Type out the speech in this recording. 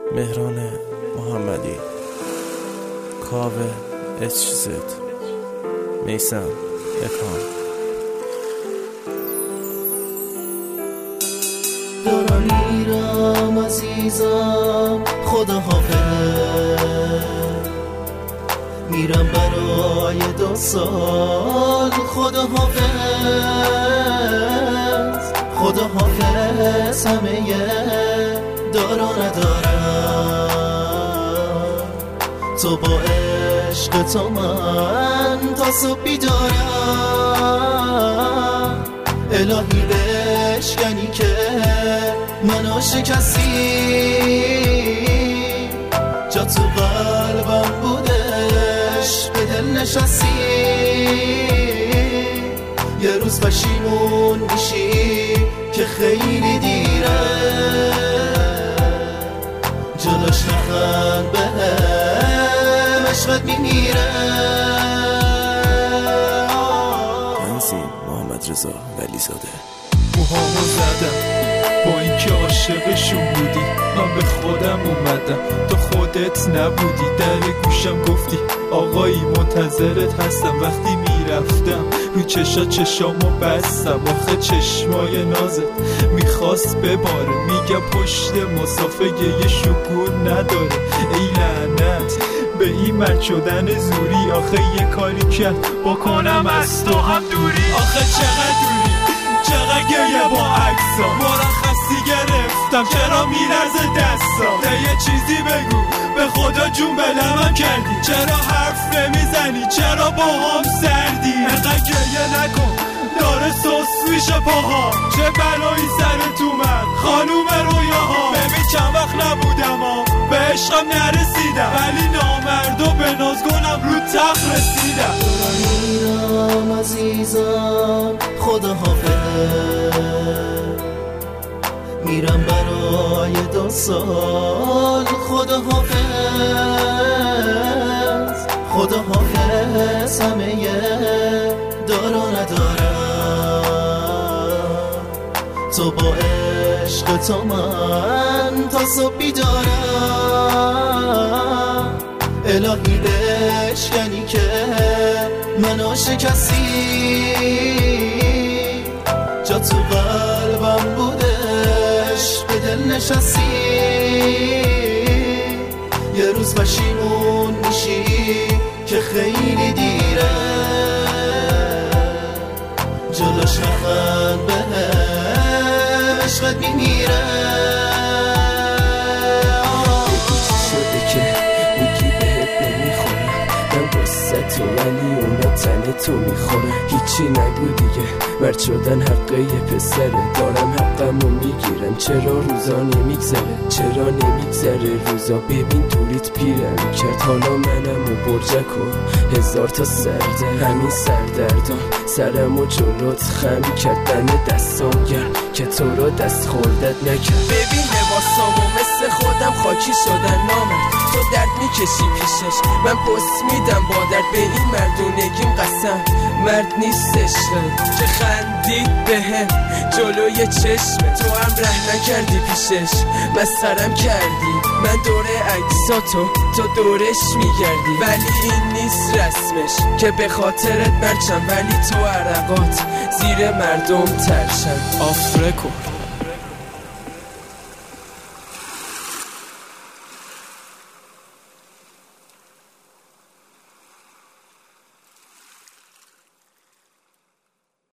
مهران محمدی، کاوه HZ، میثم اکان. دارم میرم عزیزم، خدا حافظ. میرم برای 2 سال، خدا حافظ. خدا حافظ. همه دارا ندارم، تو با عشق تو من تا صبح بیدارم. الهی بشکنی که منو شکستی، جا تو قلبم بودش به دل نشستی. یه روز پشیمون میشی که خیلی دیره، جلوش نخند بهم عشقت میمیره. تنظیم محمد رضا ولیزاده. موهامو زدم با اینکه عاشقشون بودی، من به خودم اومدم تو خودت نبودی. در گوشم گفتی آقایی منتظرت هستم. وقتی میرفتم رو چشامو بستم، آخه چشمای نازت میخواست بباره. میگم پشت مسافه یه شکور نداره. ای لعنت به این مرد شدن زوری، آخه یه کاری کرد بکنم از تو هم دوری. آخه چقدر دوری، چقدر گریه با عکسا، مرخصی گرفتم چرا میلرزه دستام. ده یه چیزی بگو به خدا جون به لبم کردی، چرا حرف نمیزنی، چرا با هم سردی. انقدر گریه نکن داره سوس میشه پاها، چه بلایی سرت اومد خانوم رویاها. ببین چند وقت نبودم به عشقم نرسیدم، ولی نامرد و به ناز گلم رو تخت رسیدم. میرم عزیزم، خدا حافظ. میرم برای 2 سال، خدا حافظ. خدا حافظ. همه دارا ندارم، تو با عشق تو من تا صبح بیدارم. الهی بشکنی که منو شکستی، جا تو قلبم بودش به دل نشستی. یه روز پشیمون میشی که خیلی دیره، جلوش نخند بهم عشقت میمیره. شده که میگی بهت نمیخورم، من قصه تو ولی اونا تن تو میخورم. هیچی نگو دیگه، مرد شدن حقه یه پسره، دارم حقمو میگیرم. چرا روزا نمیگذره، چرا نمیگذره روزا. ببین دوریت پیرم کرد، حالا منمو برجک و 1000 تا سرده. همین سردردم سرمو جلوت خم کرد، دم دستام گرم که تو رو دست خوردت نکرد. ببین لباسامو مثل خودم خاکی شدن نامرد، تو درد میکشی پیشش، من پس میدم با درد. به این مردونگیم قسم مرد نیست عشقت، که خندید بهم جلوی چشم تو هم ره نکردی پیشش، مسخرم کردی. من دوره عکساتو تو دورش میگردی، ولی این نیست رسمش که به خاطرت برچم، ولی تو عرقات زیر مردم ترشن. آفرکو